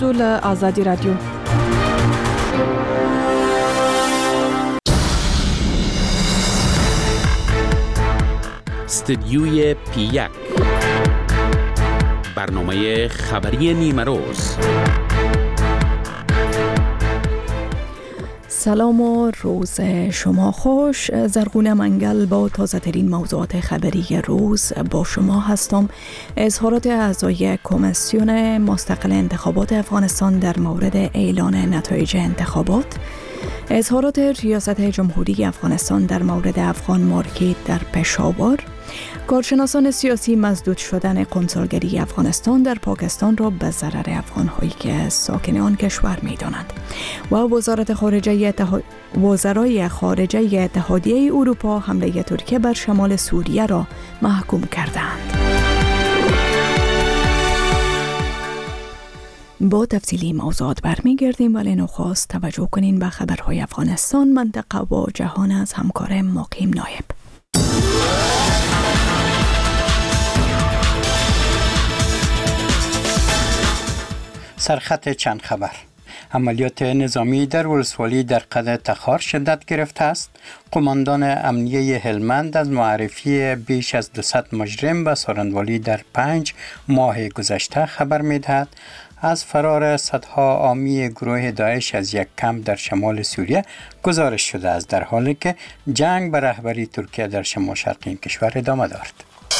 دول آزادی رادیو. استدیوی پی1 برنامه خبری نیمروز. سلام و روز شما خوش. زرغون منگل با تازه ترین موضوعات خبری روز با شما هستم. اظهارات اعضای کمیسیون مستقل انتخابات افغانستان در مورد اعلان نتایج انتخابات، اظهارات ریاست جمهوری افغانستان در مورد افغان مارکت در پشاور، کارشناسان سیاسی مسدود شدن قنصلگری افغانستان در پاکستان را به ضرر افغان‌هایی که ساکن آن کشور می‌دانند و وزرای خارجه اتحادیه اروپا حمله ترکیه بر شمال سوریه را محکوم کردند. با تفصیلی موضوعات برمیگردیم، ولی نخست توجه کنین به خبرهای افغانستان، منطقه و جهان از همکار مقیم نایب. سرخط چند خبر. عملیات نظامی در ولسوالی در قلعه تخار شدت گرفته است. قماندان امنیه هلمند از معرفی بیش از 200 مجرم به سارندوالی در 5 ماه گذشته خبر می‌دهد. از فرار صدها حامی گروه داعش از یک کمپ در شمال سوریه گزارش شده است، در حالی که جنگ به رهبری ترکیه در شمال شرق این کشور ادامه دارد.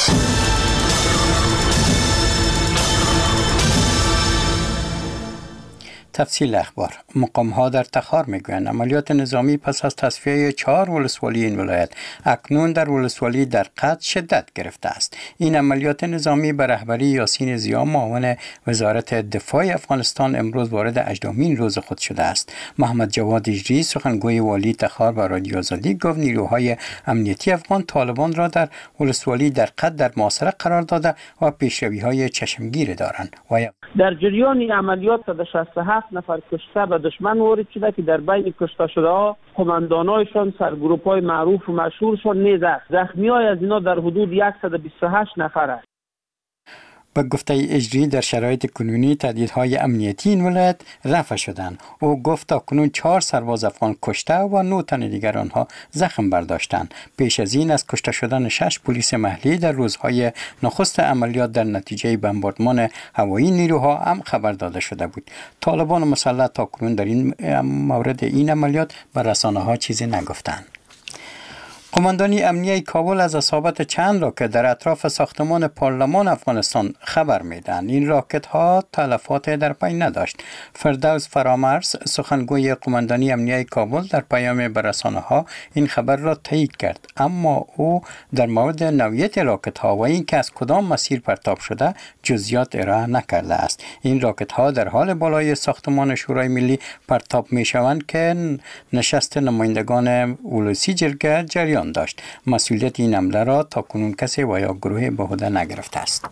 تفصیل اخبار. مقام‌ها در تخار میگویند عملیات نظامی پس از تصفیه 4 ولسوالی این ولایت اکنون در ولسوالی در قد شدت گرفته است. این عملیات نظامی به رهبری یاسین زیا معاون وزارت دفاع افغانستان امروز وارد 18مین روز خود شده است. محمد جواد اجری سخنگوی والی تخار به رادیو آزادی گفت نیروهای امنیتی افغان طالبان را در ولسوالی در قد در محاصره قرار داده و پیشروی‌های چشمگیر دارند. در جریان عملیات 67 نفر کشته به دشمن وارد شده که در بین کشته شده ها قماندانایشان سرگروپ های معروف و مشهورشان نیز است. زخمی های از اینا در حدود 128 نفر است. به گفته اجری در شرایط کنونی تهدیدهای امنیتی این ولایت رفع شدند. او گفت تاکنون 4 سرباز افغان کشته و 9 تن دیگر آنها زخم برداشتند. پیش از این از کشته شدن 6 پلیس محلی در روزهای نخست عملیات در نتیجه بمباردمان هوایی نیروها هم خبر داده شده بود. طالبان مسلح تاکنون در این مورد این عملیات به رسانه‌ها چیزی نگفتند. قماندانی امنیه کابل از اصابت چند راکت در اطراف ساختمان پارلمان افغانستان خبر میدن. این راکت ها تلفات در پی نداشت. فردوس فرامرز سخنگوی قماندانی امنیه کابل در پیام به رسانه‌ها این خبر را تایید کرد، اما او در مورد نوعیت راکت ها و اینکه از کدام مسیر پرتاب شده جزئیات ارائه نکرده است. این راکت ها در حال بالای ساختمان شورای ملی پرتاب می شوند که نشست نمایندگان ولسی جرگه جریان داشت. مسئولیت این حمله را تاکنون کسی و یا گروه به عهده نگرفته است.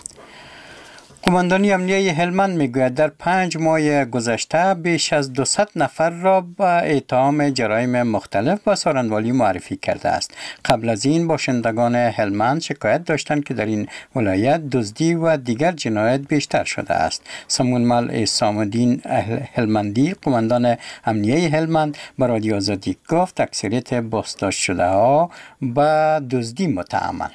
قماندانی امنیه هلمند میگوید در 5 ماه گذشته بیش از 200 نفر را به اتهام جرایم مختلف به سارندوالی معرفی کرده است. قبل از این باشندگان هلمند شکایت داشتند که در این ولایت دزدی و دیگر جنایت بیشتر شده است. سمونمل اسام‌الدین هلمندی قماندان امنیه هلمند به رادیو آزادی گفت اکثریت بازداشت شده ها به دزدی متهمند.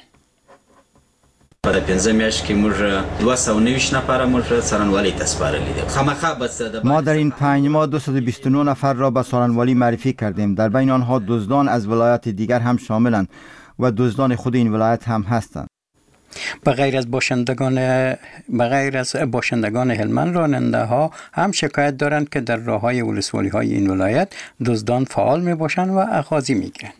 په 15 میاشت کې موږ 290 نفر موږ څارنوالۍ ته سپارلي دي. خامخا ما در این 5 ماه 229 نفر را به سارنوالی معرفی کردیم. در بین آنها دزدان از ولایات دیگر هم شاملند و دزدان خود این ولایت هم هستند. به غیر از باشندگان هلمند، راننده ها هم شکایت دارند که در راههای ولسوالی های این ولایت دزدان فعال می باشند و اخاذی می گیرند.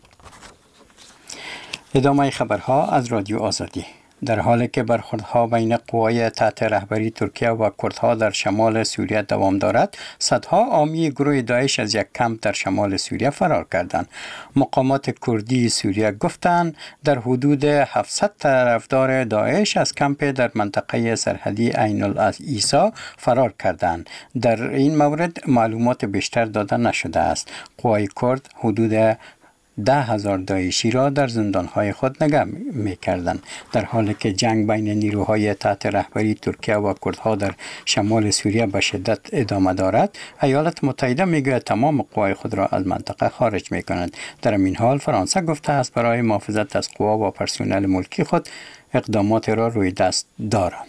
ادامه خبرها از رادیو آزادی. در حالی که برخوردها بین قوای تحت رهبری ترکیه و کردها در شمال سوریه دوام دارد، صدها حامی گروه داعش از یک کمپ در شمال سوریه فرار کردند. مقامات کردی سوریه گفتند در حدود 700 طرفدار داعش از کمپ در منطقه سرحدی عین العیسی فرار کردند. در این مورد معلومات بیشتر داده نشده است. قوای کرد حدود 10,000 داعشی را در زندانهای خود نگه می‌کردند. در حالی که جنگ بین نیروهای تحت رهبری ترکیه و کردها در شمال سوریه به شدت ادامه دارد، ایالات متحده میگوید تمام قوای خود را از منطقه خارج می‌کند. در این حال فرانسه گفته است برای محافظت از قوا و پرسنل ملکی خود اقدامات را روی دست دارد.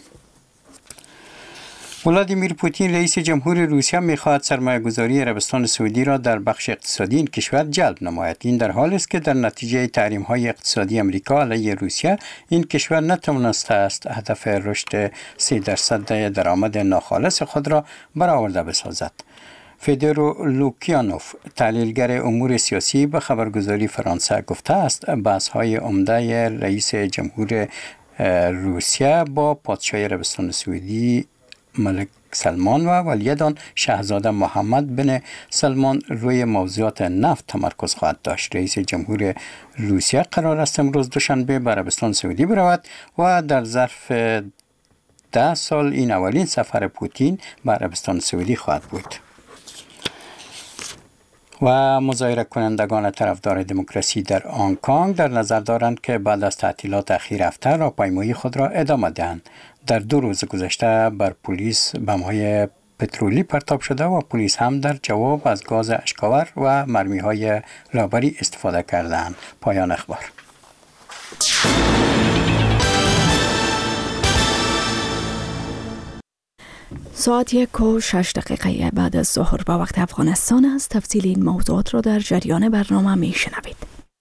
ولادیمیر پوتین رئیس جمهور روسیه می‌خواهد سرمایه‌گذاری عربستان سعودی را در بخش اقتصادی این کشور جلب نماید. این در حالی است که در نتیجه تحریم‌های اقتصادی آمریکا علیه روسیه این کشور نتوانسته است هدف رشد 3% درآمد ناخالص خود را برآورده بسازد. فدورو لوکیانوف، تحلیلگر امور سیاسی، به خبرگزاری فرانسه گفته است بحث‌های عمده رئیس جمهور روسیه با پادشاه عربستان سعودی ملک سلمان و ولیعهد آن شاهزاده محمد بن سلمان روی موضوعات نفت تمرکز خواهد داشت. رئیس جمهور روسیه قرار است امروز دوشنبه به عربستان سعودی برود و در ظرف 10 سال این اولین سفر پوتین به عربستان سعودی خواهد بود. و مظاهره کنندگان طرفدار دموکراسی در هنگ کنگ در نظر دارند که بعد از تعطیلات اخیر هفته راهپیمایی خود را ادامه دهند. در 2 روز گذشته بر پلیس بم‌های پترولی پرتاب شده و پلیس هم در جواب از گاز اشک‌آور و مرمی‌های رهبری استفاده کردند. پایان اخبار. ساعت 1:06 بعد از ظهر به وقت افغانستان است. تفصیل این موضوعات را در جریان برنامه میشنوید.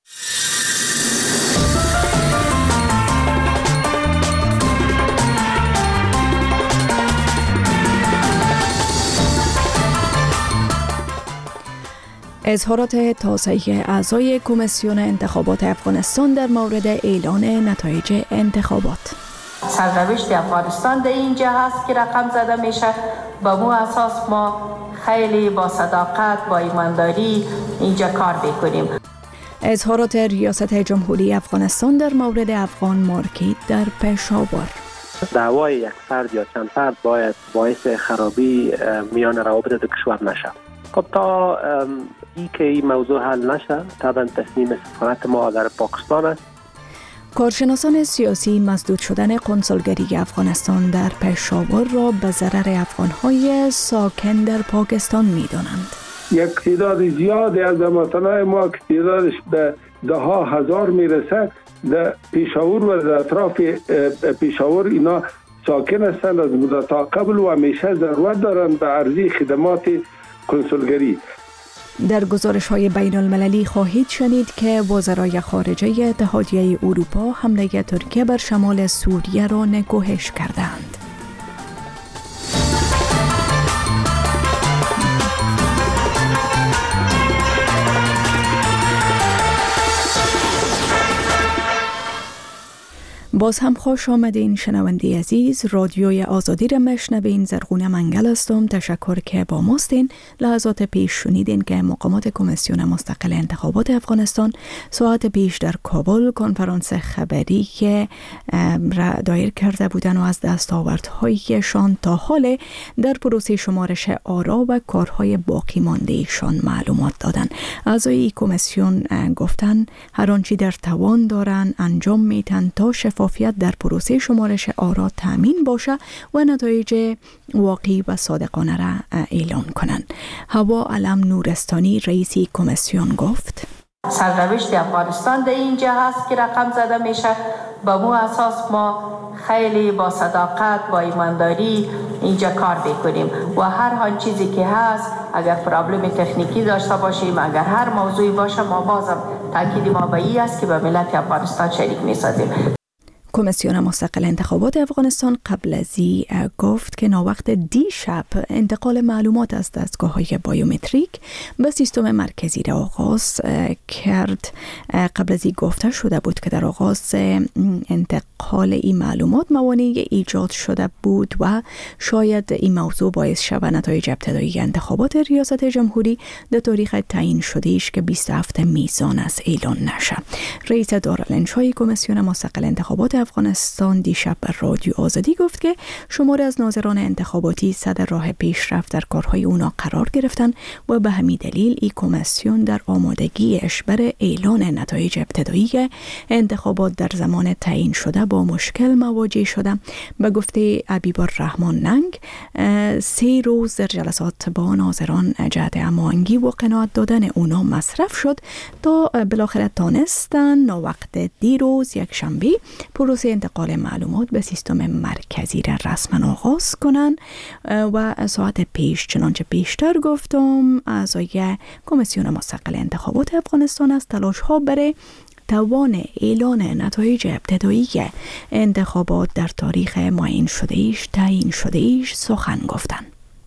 اظهارات تازه اعضای کمیسیون انتخابات افغانستان در مورد اعلان نتایج انتخابات. سرنوشت افغانستان در اینجا هست که رقم زده میشه. با مو اساس ما خیلی با صداقت، با ایمانداری اینجا کار بکنیم. اظهارات ریاست جمهوری افغانستان در مورد افغان مارکت در پشاور. دعوای یک فرد یا چند فرد باید باعث خرابی میان روابط دو کشور نشه. خب تا این که این موضوع حل نشه، طبعا تصمیم سفارت ما در پاکستان است. کارشناسان سیاسی مسدود شدن قنصلگری افغانستان در پشاور را به ضرر افغان‌های ساکن در پاکستان می‌دانند. یک تعداد زیادی از هموطنان ما که تعدادش به 10,000 میرسه در پشاور و در اطراف پشاور اینا ساکن هستند. از مدت قبل و همیشه ضرورت دارند به عرضه خدمات کنسولگری. در گزارش‌های بین‌المللی خواهید شنید که وزرای خارجه اتحادیه اروپا حمله ترکیه بر شمال سوریه را نکوهش کردند. باز هم خوش آمدین شنونده عزیز. رادیوی آزادی را میشنوین. زرغونه منگل هستم. تشکر که با ماستین. لحظات پیش شنیدین که مقامات کمیسیون مستقل انتخابات افغانستان ساعت پیش در کابل کنفرانس خبری که دایر کرده بودن و از دستاوردهایشان تا حال در پروسه شمارش آرا و کارهای باقی مانده ایشان معلومات دادن. اعضای کمیسیون گفتن هر آنچه در توان دارن انجام میتن تا شفافیت در پروسه شمارش آرا تامین باشه و نتایج واقعی و صادقانه را اعلان کنند. هوا علم نورستانی رئیس کمیسیون گفت سرنوشت افغانستان در اینجا هست که رقم زده میشه. با مو اساس ما خیلی با صداقت، با ایمانداری اینجا کار بکنیم و هر چیزی که هست اگر پرابلم تکنیکی داشته باشیم، اگر هر موضوعی باشه، ما بازم تاکید ما به این است که به ملت افغانستان شریک میسازیم. کمیسیون مستقل انتخابات افغانستان قبل از این گفت که ناوقت دیشب انتقال معلومات از دستگاه‌های بایومتریک به سیستم مرکزی را آغاز کرد. قبل از این گفته شده بود که در آغاز انتقال این معلومات موانعی ایجاد شده بود و شاید این موضوع باعث شود نتایج ابتدایی انتخابات ریاست جمهوری در تاریخ تعیین شدهش که 27 میزان است اعلان نشه. رئیس دارالانشای کمیسیون مستقل انتخابات افغانستان دیشب بر رادیو آزادی گفت که شماری از ناظران انتخاباتی صدر راه پیشرفت در کارهای اونا قرار گرفتن و به همین دلیل این کمیسیون در آمادگیش برای اعلان نتایج ابتدایی انتخابات در زمان تعیین شده با مشکل مواجه شده. به گفته حبیب الرحمن ننگ 3 روز در جلسات با ناظران جهت هماهنگی و قناعت دادن اونا مصرف شد تا بالاخره تانستن وقت دیروز یک شنبه پروسه انتقال معلومات به سیستم مرکزی را رسما آغاز کنن و ساعت پیش چنانچه پیشتر گفتم اعضای کمیسیون مستقل انتخابات افغانستان از تلاش ها برای توان اعلان نتایج ابتدایی انتخابات در تاریخ تعیین شده‌ایش سخن گفتند.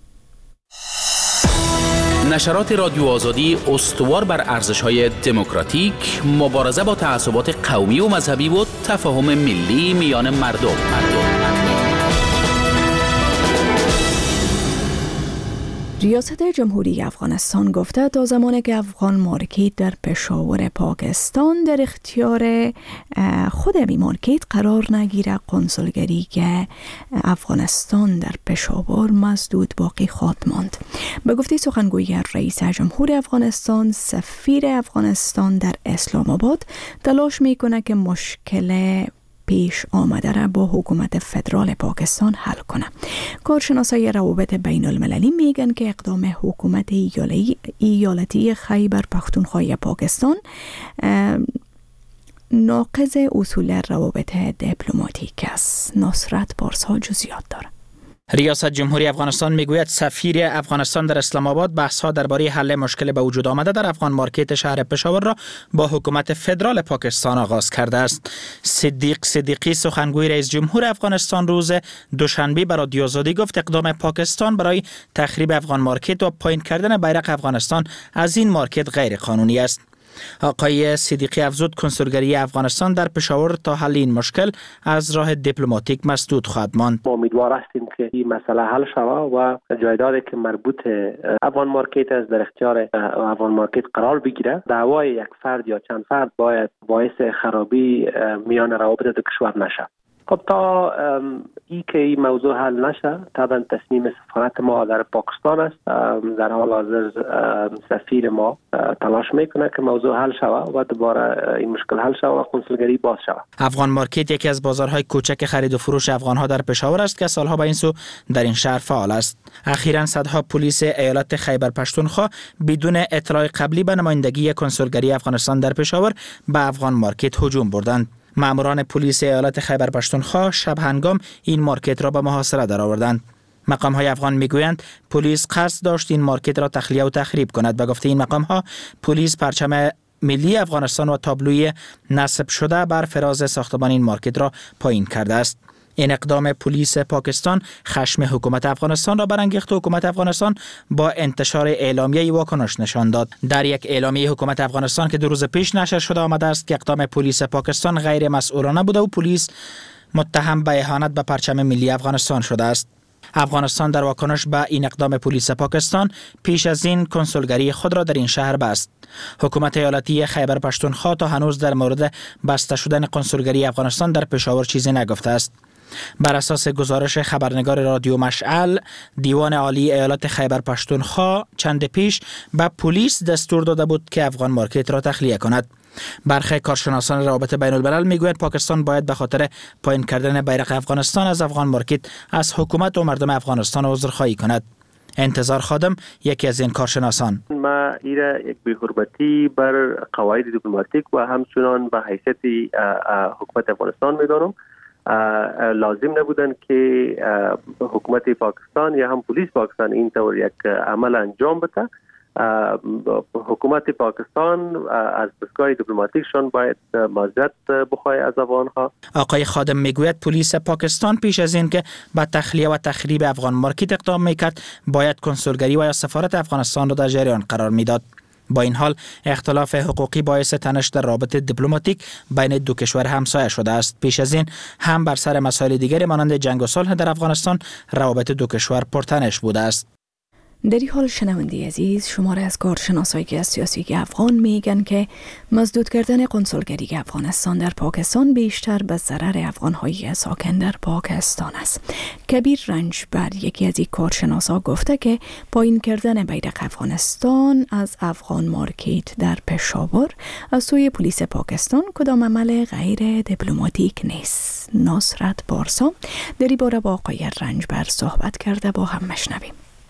نشرات رادیو آزادی استوار بر ارزش‌های دموکراتیک، مبارزه با تعصبات قومی و مذهبی و تفاهم ملی میان مردم. ریاست جمهوری افغانستان گفته تا زمانی که افغان مارکت در پشاور پاکستان در اختیار خود می مارکت قرار نگیره، کنسولگری که افغانستان در پشاور مسدود باقی خواهد ماند. به گفته سخنگوی رئیس جمهور افغانستان، سفیر افغانستان در اسلام آباد تلاش میکنه که مشکل پیش آمده را با حکومت فدرال پاکستان حل کنه. کارشناسای روابط بین المللی میگن که اقدام حکومت ایالتی خیبر پختونخوا پاکستان ناقض اصول روابط دیپلماتیک است. نصرت پارسا جزئیات داره. ریاست جمهوری افغانستان میگوید سفیر افغانستان در اسلام آباد بحث‌ها درباره حل مشکل به وجود آمده در افغان مارکت شهر پشاور را با حکومت فدرال پاکستان آغاز کرده است. صدیقی سخنگوی رئیس جمهور افغانستان روز دوشنبه بر رادیو آزادی گفت اقدام پاکستان برای تخریب افغان مارکت و پایین کردن بیرق افغانستان از این مارکت غیر قانونی است. آقای صدیقی افزود کنسولگری افغانستان در پشاور تا حل این مشکل از راه دیپلماتیک مسدود خواهد ماند. ما امیدوار هستیم که این مسئله حل شود و جایدادی که مربوط افغان مارکت است در اختیار افغان مارکت قرار بگیره. دعوای یک فرد یا چند فرد باید باعث خرابی میان روابط دو کشور نشه. خب تا این موضوع حل نشه طبعا تصمیم سفارت ما در پاکستان است. در حال حاضر سفیر ما تلاش میکنه که موضوع حل شود و دوباره این مشکل حل شود و کنسولگری باز شود. افغان مارکت یکی از بازارهای کوچک خرید و فروش افغانها در پشاور است که سالها به این سو در این شهر فعال است. اخیراً صدها پلیس ایالت خیبر پختونخوا بدون اطلاع قبلی به نمایندگی کنسولگری افغانستان در پشاور به افغان مارکت هجوم بردند. ماموران پلیس ایالت خیبر پختونخوا شب هنگام این مارکت را به محاصره درآوردند. مقام‌های افغان میگویند پلیس قصد داشت این مارکت را تخلیه و تخریب کند. به گفته این مقام‌ها پلیس پرچم ملی افغانستان و تابلوی نصب شده بر فراز ساختمان این مارکت را پایین کرده است. این اقدام پلیس پاکستان خشم حکومت افغانستان را برانگیخت و حکومت افغانستان با انتشار اعلامیه واکنش نشان داد. در یک اعلامیه حکومت افغانستان که 2 روز پیش نشر شده آمده است که اقدام پلیس پاکستان غیر مسئولانه بوده و پلیس متهم به اهانت به پرچم ملی افغانستان شده است. افغانستان در واکنش به این اقدام پلیس پاکستان پیش از این کنسولگری خود را در این شهر بست. حکومت ایالتی خیبر پختونخوا تا هنوز در مورد بسته شدن کنسولگری افغانستان در پشاور چیزی نگفته است. بر اساس گزارش خبرنگار رادیو مشعل، دیوان عالی ایالت خیبر پختونخوا چند پیش به پلیس دستور داده بود که افغان مارکت را تخلیه کند. برخی کارشناسان روابط بین الملل میگویند پاکستان باید به خاطر پایین کردن بیرق افغانستان از افغان مارکت از حکومت و مردم افغانستان عذرخواهی کند. انتظار خادم یکی از این کارشناسان: ما ایره یک بی‌حرمتی بر قواعد دیپلماتیک و همچنان به حیثیت حکومت افغانستان میدانم. لازم نبودن که حکومت پاکستان یا هم پلیس پاکستان این طور یک عمل انجام بده. حکومت پاکستان از دستگاه دیپلماتیکشان باید معذرت بخواهد از افغانها. آقای خادم میگوید پلیس پاکستان پیش از این که به تخلیه و تخریب افغان مارکت اقدام میکرد باید کنسولگری و یا سفارت افغانستان را در جریان قرار میداد. با این حال اختلاف حقوقی باعث تنش در رابطه دیپلماتیک بین دو کشور همسایه شده است. پیش از این هم بر سر مسائل دیگری مانند جنگ و صلح در افغانستان روابط دو کشور پرتنش بوده است. در این حال شنونده عزیز، شماره از کارشناسای سیاسی افغان میگن که مسدود کردن قنسولگری افغانستان در پاکستان بیشتر به ضرر افغانهای ساکن در پاکستان است. کبیر رنجبر، یکی از این کارشناسا، گفته که پایین کردن بیرق افغانستان از افغان مارکت در پشاور از سوی پلیس پاکستان کدام عمل غیر دیپلماتیک نیست. نصرت بارسا در این باره با آقای رنجبر صحبت کرده، با هم مشنویم.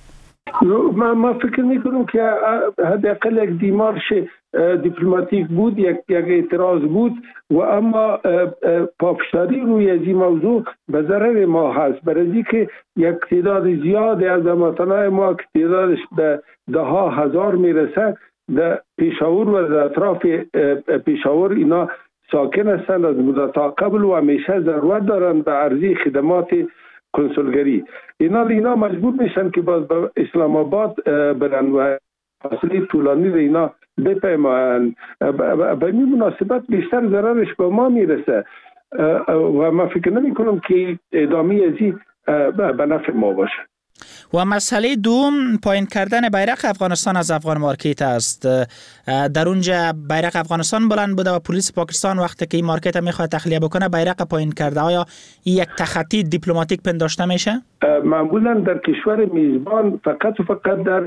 ما فکر میکنم که حداقل یک دیمارش دیپلماتیک بود، یک اعتراض بود و اما پافشاری روی از این موضوع به ضرر ما هست، برای که یک تعداد زیاد از هموطنان ما که تعدادش به ده ها هزار میرسه در پشاور و در اطراف پشاور اینا ساکن هستند، از مدت قبل و همیشه ضرورت دارند به عرضه خدمات کنسولگری. اینا مجبور میشن که باز به اسلام آباد برن و فاصله طولانی رو اینا بپیمایند. به این مناسبت بیشتر ضررش به ما میرسه و من فکر نمی کنم که ادامه ازی به نفع ما باشه. و مسئله دوم پایین کردن بیرق افغانستان از افغان مارکت است. در اونجا بیرق افغانستان بلند بوده و پلیس پاکستان وقتی که این مارکت میخواد تخلیه بکنه بیرق پایین کرده. آیا این یک تخطی دیپلماتیک پنداشته میشه؟ معمولا در کشور میزبان فقط در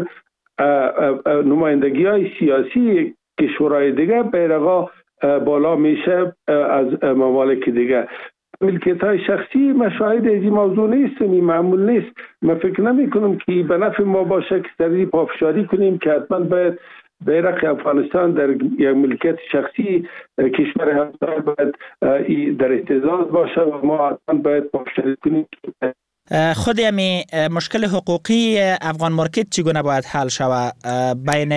نمایندگی های سیاسی کشورهای دیگه بیرقا بالا میشه از ممالک دیگه. ملکیت های شخصی مشاهده از این موضوع نیست، معمول نیست. من فکر نمی کنم که به نفع ما باشه که سری پافشاری کنیم که حتما باید بیرق افغانستان در یک ملکیت شخصی کشور همسایه باید در اهتزاز باشه و ما حتما باید پافشاری کنیم. خود همی مشکل حقوقی افغان مارکت چگونه باید حل شود بین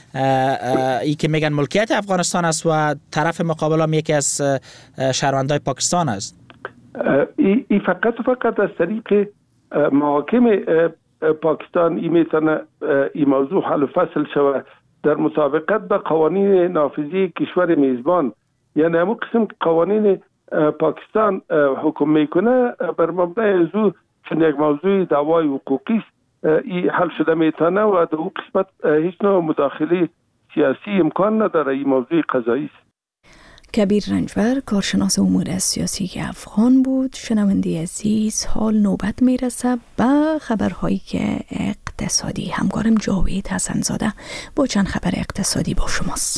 ای که میگن ملکیت افغانستان است و طرف مقابل هم یکی از شهروندای پاکستان است؟ ای فقط از طریق محاکم پاکستان ای میتونه این موضوع حل و فصل شود در مطابقت به قوانین نافذی کشور میزبان. یعنی همون قسم که قوانین پاکستان حکم میکنه بر مبنای ازو چون یک موضوع دعوای حقوقی ای حل شده میتونه و در اون قسمت هیچ نوع مداخله سیاسی امکان نداره. این موضوع قضایی است. کبیر رنجبر، کارشناس امور سیاسی افغان بود. شنونده عزیز، حال نوبت میرسه به خبرهایی که اقتصادی. همکارم جاوید حسنزاده با چند خبر اقتصادی با شماست.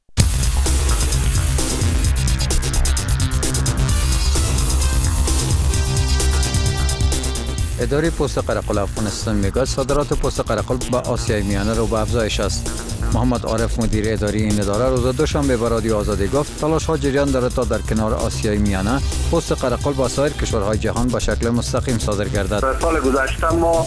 اداره پست قرقل افغانستان میگوید صادرات پست قرقل به آسیای میانه رو به افزایش است. محمد عارف مدیر اداری این اداره روز دوشنبه به رادیو آزادی گفت تلاش ها جریان دارد تا در کنار آسیای میانه پست قرقل با سایر کشورهای جهان به شکل مستقیم صادر گردد. در سال گذشته ما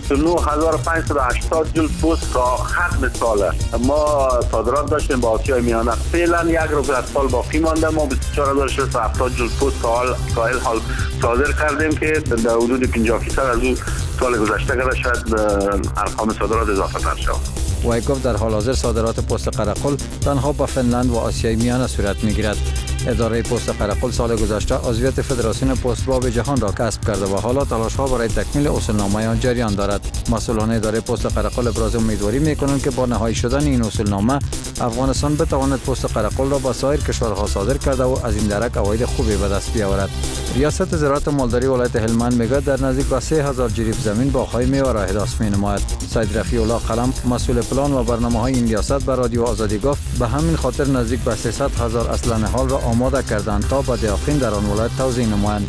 29580 جلد پست تا ختم سال ما صادرات داشتیم به آسیای میانه. فعلا یک ربع از سال باقی مانده. ما 24670 جلد پست تا حال صادر کردیم که در حدود 50% از اون سال گذشته کرده. شاید ارقام صادرات اضافه تر شود. وی گفت در حال حاضر صادرات پست قرقل تنها به فنلند و آسیای میانه صورت میگیرد. اداره پست قرقل سال گذشته عضویت فدراسیون پست‌باب جهان را کسب کرده و حالا تلاش‌ها برای تکمیل اصولنامه آن جریان دارد. مسئولان اداره پست قرقل ابراز امیدواری می‌کنند که با نهایی شدن این اصولنامه افغانستان بتواند پست قرقل را به سایر کشورها صادر کرده و از این درک عواید خوبی به دست بیاورد. ریاست زراعت مالداری ولایت هلمند میگوید در نزدیک به 3000 جریب زمین باغ‌های میوه را احداث می‌نماید. سید رفیع الله قلم مسئول پلان و برنامه‌های این ریاست به رادیو آزادی گفت به همین خاطر نزدیک به 300,000 اصل نهال را آماده کردند تا به دیاقین در آن ولایت توزیع نمایند.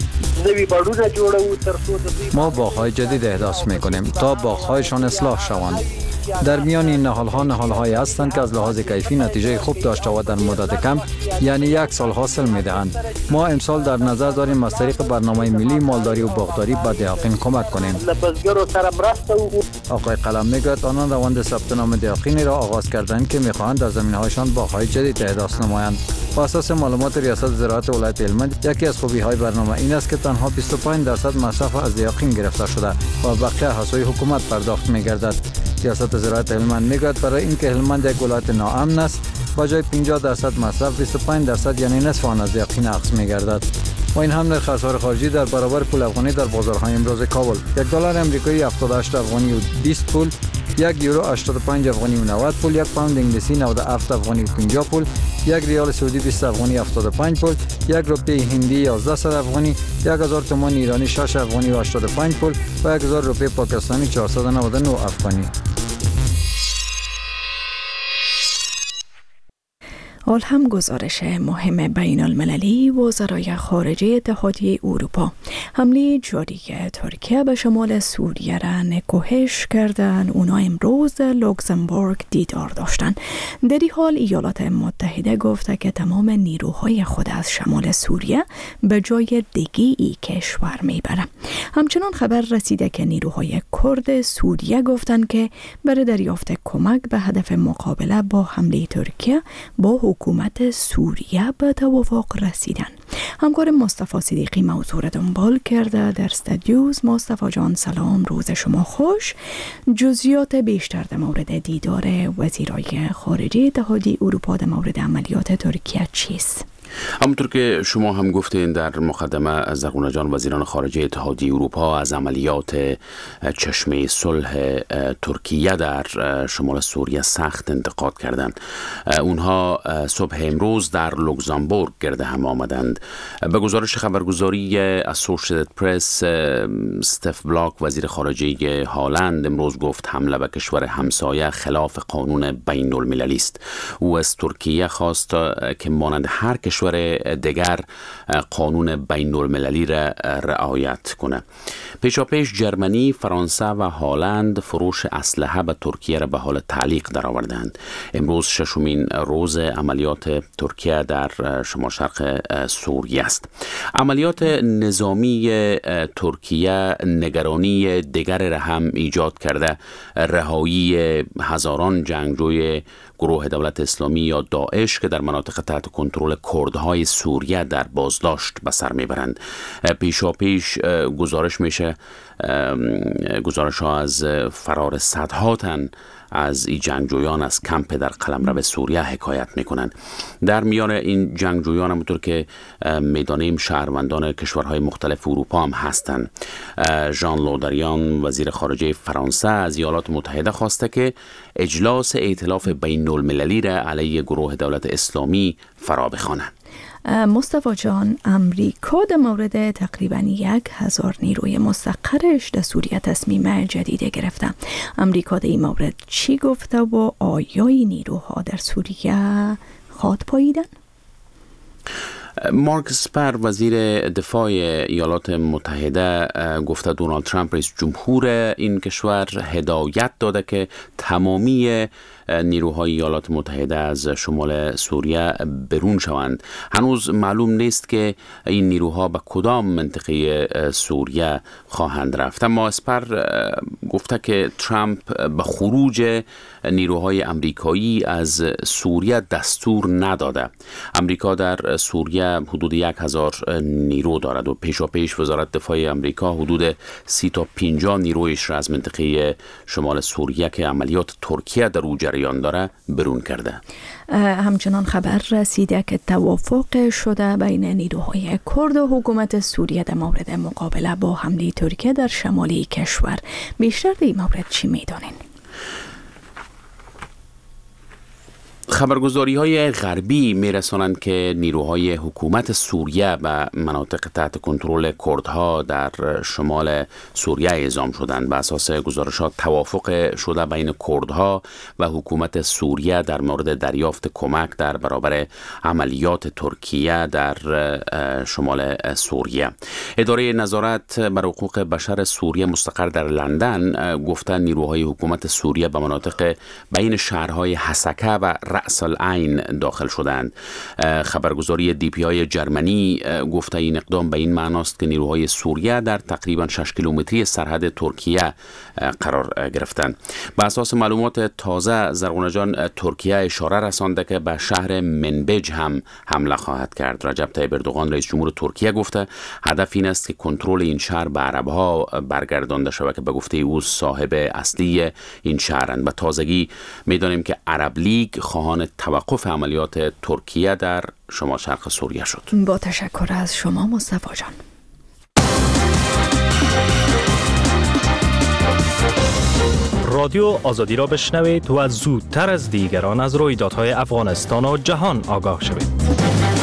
ما باغ‌های جدید احداث می‌کنیم تا باغ‌هایشان اصلاح شوند. در میان این نهال‌هایی هستند که از لحاظ کیفی نتیجه خوب داشته و در مدت کم یعنی یک سال حاصل می‌دهند. ما امسال در نظر داریم از طریق برنامه ملی مالداری و باغداری به دیاقین کمک کنیم. آقای قلم میگوید آنان روند ثبت نام دیاقینی را آغاز کردند که می‌خواهند در زمین‌هایشان باغ‌های جدید احداث نمایند. بر اساس معلومات ریاست زراعت ولایت هلمند یکی از خوبی‌های برنامه این است که تنها 25% مصرف از دیاقین گرفته شده و بقیه حسوی حکومت پرداخت می‌گردد. ریاست زراعت هلمند میگوید برای اینکه هلمند یک ولایت ناامن است با جای 50% مصرف 25% یعنی نصف آن از دیاقین اخذ می‌گردد. و این هم نرخ اسعار خارجی در برابر پول افغانی در بازارهای امروز کابل. $1 آمریکایی 78 افغانی و 20 پول یک یورو 85 افغانی و 90 پول، یک پوند انگلیسی 97 افغانی و 50 پول، یک ریال سعودی 20 افغانی 75 پول، یک روپیه هندی 1100 افغانی، 1000 تومان ایرانی 6 افغانی و 85 پول و 1000 روپیه پاکستانی 499 افغانی. حال هم گزارش مهم بین المللی وزرای خارجه اتحادیه اروپا حمله جاری ترکیه به شمال سوریه را نکوهش کردند. اونا امروز لوکزامبورگ دیدار داشتند. در این حال ایالات متحده گفته که تمام نیروهای خود از شمال سوریه به جای دیگه ای کشور میبرند. همچنان خبر رسیده که نیروهای کرد سوریه گفتند که برای دریافت کمک به هدف مقابله با حمله ترکیه با حکومت سوریه به توافق رسیدن. همکار مصطفی صدیقی موضوع را دنبال کرده در استودیوز. مصطفی جان سلام، روز شما خوش. جزئیات بیشتر در مورد دیدار وزیرای خارجه اتحادیه اروپا در مورد عملیات ترکیه چیست؟ همونطور که شما هم گفتین در مقدمه، زرغونه جان، وزیران خارجه اتحادیه اروپا از عملیات چشمه صلح ترکیه در شمال سوریه سخت انتقاد کردند. اونها صبح امروز در لوکزامبورگ گرد هم آمدند. به گزارش خبرگزاری اسوشییتد پرس، استف بلاک وزیر خارجه هلند امروز گفت حمله به کشور همسایه خلاف قانون بین المللی است. او از ترکیه خواست که مانند هر کشور دیگر قانون بین المللی را رعایت کنه. پیشاپیش جرمنی، فرانسه و هلند فروش اسلحه به ترکیه را به حال تعلیق درآوردند. امروز ششمین روز عملیات ترکیه در شمال شرق سوریه است. عملیات نظامی ترکیه نگرانی دیگر را هم ایجاد کرده. رهایی هزاران جنگجوی گروه دولت اسلامی یا داعش که در مناطق تحت کنترل کردهای سوریه در بازداشت به سر میبرند. پیشاپیش گزارش ها از فرار صدها تن از این جنگجویان از کمپ در قلمرو سوریه حکایت میکنند. در میان این جنگجویان همونطور که میدانیم شهروندان کشورهای مختلف اروپا هم هستند. ژان لودریان وزیر خارجه فرانسه از ایالات متحده خواسته که اجلاس ائتلاف بین المللی را علیه گروه دولت اسلامی فرا بخواند. مصطفی جان، امریکا در مورد تقریبا 1000 نیروی مستقرش در سوریه تصمیم جدید گرفته. امریکا در این مورد چی گفته و آیا این نیروها در سوریه خواهد پاییدن؟ مارک اسپر وزیر دفاع ایالات متحده گفته دونالد ترامپ رئیس جمهور این کشور هدایت داده که تمامی نیروهای ایالات متحده از شمال سوریه برون شوند. هنوز معلوم نیست که این نیروها به کدام منطقه سوریه خواهند رفت، اما اسپر گفته که ترامپ به خروج نیروهای امریکایی از سوریه دستور نداده. امریکا در سوریه حدود 1000 نیرو دارد و پیشاپیش وزارت دفاع امریکا حدود 30 تا 50 نیرویش را از منطقه شمال سوریه که عملیات ترکیه در او جریان داره برون کرده. همچنان خبر رسیده که توافق شده بین نیروهای کرد و حکومت سوریه در مورد مقابله با حمله ترکیه در شمالی کشور. بیشتر در این مورد چی میدانین؟ خبرگزاری های غربی میرسانند که نیروهای حکومت سوریه به مناطق تحت کنترل کردها در شمال سوریه اعزام شدند. به اساس گزارشات توافق شده بین کردها و حکومت سوریه در مورد دریافت کمک در برابر عملیات ترکیه در شمال سوریه. اداره نظارت بر حقوق بشر سوریه مستقر در لندن گفته نیروهای حکومت سوریه به مناطق بین شهرهای حسکه و رأس العین داخل شدند. خبرگزاری DPI جرمنی گفته این اقدام به این معناست که نیروهای سوریه در تقریبا 6 کیلومتری سرحد ترکیه قرار گرفتند. بر اساس معلومات تازه زرغونه جان، ترکیه اشاره رسانده که به شهر منبج هم حمله خواهد کرد. رجب طیب اردوغان رئیس جمهور ترکیه گفته هدف این است که کنترل این شهر به عربها برگردانده شود که به گفته او صاحب اصلی این شهرند. به تازگی میدانیم که عرب لیگ خواهان توقف عملیات ترکیه در شمال شرق سوریه شد. با تشکر از شما مصطفی جان. رادیو آزادی را بشنوید و زودتر از دیگران از رویدادهای افغانستان و جهان آگاه شوید.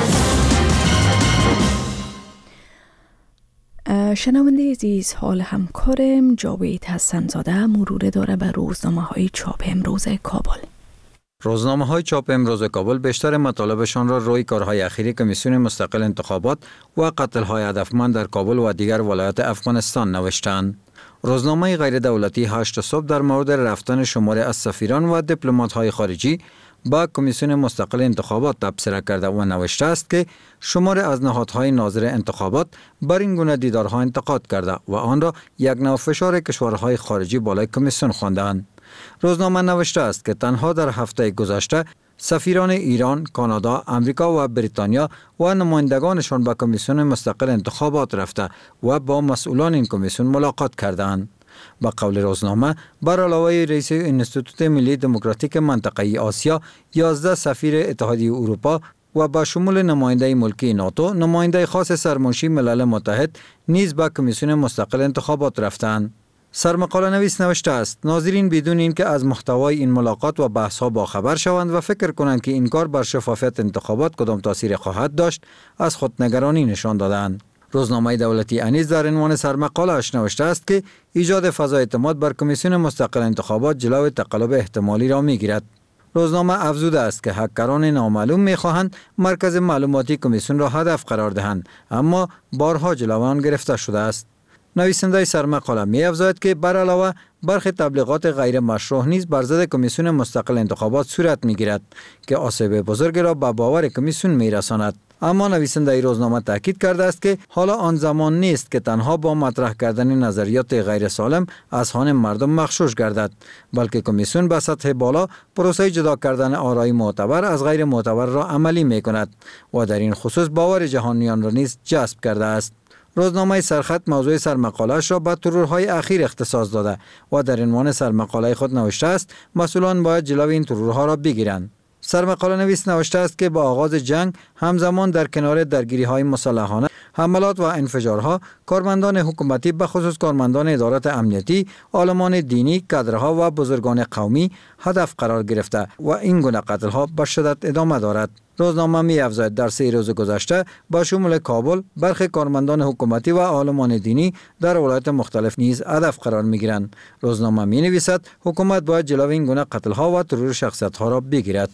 شنونده عزیز، حال همکارم جاوید حسن‌زاده مرور داره به روزنامه‌های چاپ امروز کابل. روزنامه‌های چاپ امروز کابل بیشتر مطالبشان را روی کارهای اخیری کمیسیون مستقل انتخابات و قتل‌های هدفمند در کابل و دیگر ولایات افغانستان نوشتند. روزنامه غیر دولتی 8 صبح در مورد رفتن شماری از سفیران و دیپلمات‌های خارجی با کمیسیون مستقل انتخابات تبصره کرده و نوشته است که شماری از نهادهای ناظر انتخابات بر این گونه دیدارها انتقاد کرده و آن را یک نوع فشار کشورهای خارجی بالای کمیسیون خواندند. روزنامه نوشته است که تنها در هفته گذشته سفیران ایران، کانادا، امریکا و بریتانیا و نمایندگانشان به کمیسیون مستقل انتخابات رفته و با مسئولان این کمیسیون ملاقات کردند. با قول روزنامه، بر علاوه رئیس انستیتوت ملی دموکراتیک منطقه آسیا، 11 سفیر اتحادیه اروپا و با شمول نماینده ملکی ناتو، نماینده خاص سرمنشی ملل متحد نیز به کمیسیون مستقل انتخابات رفتند. سرمقاله نویس نوشته است ناظرین بدون اینکه از محتوای این ملاقات و بحث ها باخبر شوند و فکر کنند که این کار بر شفافیت انتخابات کدام تاثیر خواهد داشت، از خود نگرانی نشان دادند. روزنامه دولتی انیس در عنوان سرمقاله اش نوشته است که ایجاد فضای اعتماد بر کمیسیون مستقل انتخابات جلوی تقلب احتمالی را میگیرد. روزنامه افزوده است که هکران نامعلوم میخواهند مرکز معلوماتی کمیسیون را هدف قرار دهند، اما بارها جلوی آن گرفته شده است. نویسنده سرمقاله می افزاید که بر علاوه برخی تبلیغات غیر مشروع نیز بر ضد کمیسیون مستقل انتخابات صورت می گیرد که آسیب بزرگ را به باور کمیسیون می رساند. اما نویسنده روزنامه تاکید کرده است که حالا آن زمان نیست که تنها با مطرح کردن نظریات غیر سالم اذهان مردم مغشوش گردد، بلکه کمیسیون به سطح بالا پروسه جدا کردن آرای معتبر از غیر معتبر را عملی می کند و در این خصوص باور جهانیان را نیز جذب کرده است. روزنامه سرخط موضوع سرمقاله‌اش را به ترورهای اخیر اختصاص داده و در عنوان سرمقاله خود نوشته است مسئولان باید جلوی این ترورها را بگیرند. سرمقاله نویس نوشته است که با آغاز جنگ همزمان در کنار درگیری‌های مسلحانه، حملات و انفجارها، کارمندان حکومتی به خصوص کارمندان ادارات امنیتی، عالمان دینی، کادرها و بزرگان قومی هدف قرار گرفته و این گونه قتل‌ها به شدت ادامه دارد. روزنامه می افزاید در 3 روز گذشته با شمول کابل برخی کارمندان حکومتی و عالمان دینی در ولایات مختلف نیز هدف قرار می گیرند. روزنامه می نویسد حکومت باید جلوی این گونه قتل‌ها و ترور شخصیت‌ها را بگیرد.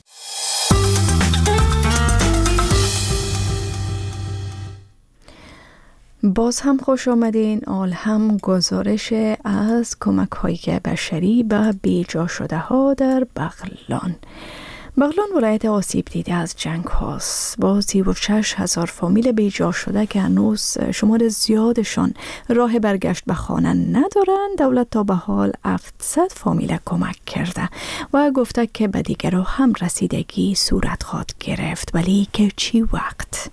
باز هم خوش آمدین. آل هم گزارش از کمک‌های بشری به بیجا شده ها در بغلان. بغلان ولایت آسیب دیده از جنگ هاست. با 36,000 فامیل بیجا شده که هنوز شمار زیادشان راه برگشت به خانه ندارند، دولت تا به حال 700 فامیل کمک کرده و گفته که به دیگرها هم رسیدگی صورت خواهد گرفت، ولی که چی وقت؟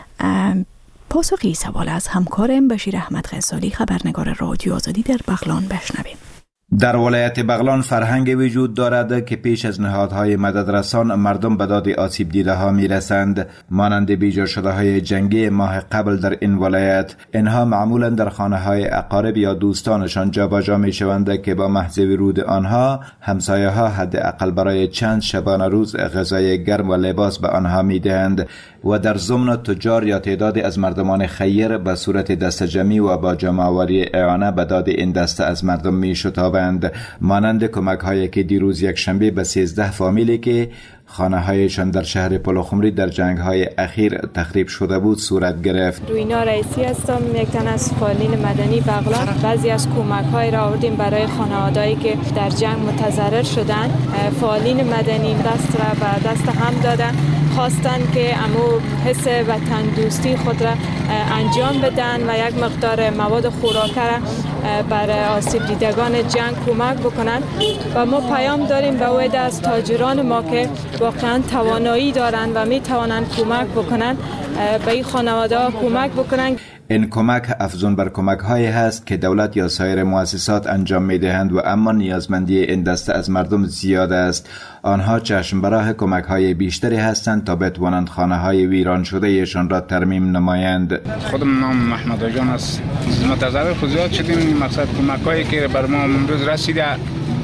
پاسخی سوال از همکارم بشیر احمد غزالی، خبرنگار رادیو آزادی در بغلان، بشنویم. در ولایت بغلان فرهنگ وجود دارد که پیش از نهادهای مددرسان مردم به داد آسیب دیده ها می رسند. مانند بیجا شده های جنگی ماه قبل در این ولایت، اینها معمولا در خانه های اقارب یا دوستانشان جابجا می شوند که با محض ورود آنها همسایه ها حداقل برای چند شبانه روز غذای گرم و لباس به آنها می دهند و در ضمن تجار یا تعدادی از مردمان خیر به صورت دست جمعی و با جمع‌آوری اعانه به داد این دسته از مردم می شتابند. مانند کمک هایی که دیروز یک شنبه به 13 فامیلی که خانه هایشان در شهر پلخمری در جنگ های اخیر تخریب شده بود صورت گرفت. روینا رئیسی هستم، یک تن از فعالین مدنی بغلان. بعضی از کمک های را آوردیم برای خانوادهایی که در جنگ متضرر شدن. فعالین مدنی دست را به دست هم دادن، خواستند که امو حس وطن دوستی خود را انجام بدن و یک مقدار مواد خوراکه را برای آسیب دیدگان جنگ کمک بکنند. و ما پیام داریم به وعده از تاجران ما که واقعا توانایی دارند و می توانند کمک بکنند، به این خانواده ها کمک بکنند. این کمک افزون بر کمک هایی هست که دولت یا سایر مؤسسات انجام می دهند و اما نیازمندی این دسته از مردم زیاد است. آنها چشم براه کمک های بیشتری هستند تا بتوانند خانه های ویران شده ایشان را ترمیم نمایند. خودم نام محمد جان است. متضرر زیاد شدیم. مقصد کمک هایی که بر ما امروز رسیده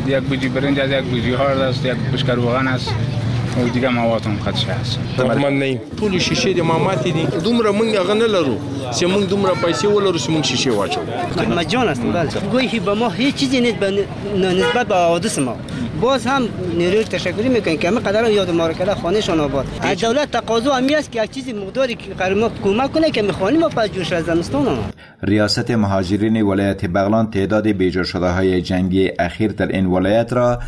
یک بوجی برنج از یک بوجی هارد است، یک بشکر روغن است و دیگه مواد هم خدشه هست. من نه ټول شیشه د مامات دي دومره مونږ هغه نه لرو چې مونږ دومره پیسې ولرو چې مونږ شیشه واچو. مجان است بله. گویی به ما هیچ چیزی نسبت به حوادث ما. باز هم نیروی تشکری میکنیم که همه قدر یاد ما رو کرده خانهشان آباد. از دولت تقاضا همی است که یک چیزی مقداری که قرار ما کمک کنه که میخوانیم ما پس جوش از زمستان آمد. ریاست مهاجرین ولایت بغلان تعداد بیجا شده های جنگی اخیر در این ولایت را